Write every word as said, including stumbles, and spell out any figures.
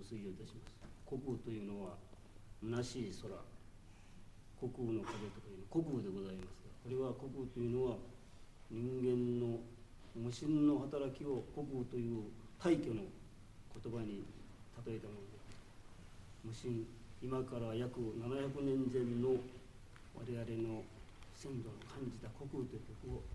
推奨いたします。虚空というのは虚しい空、虚空の風とかいう虚空でございますが、これは虚空というのは人間の無心の働きを虚空という大挙の言葉に例えたもので、無心、今から約ななひゃくねんぜんの我々の先祖の感じた虚空ということを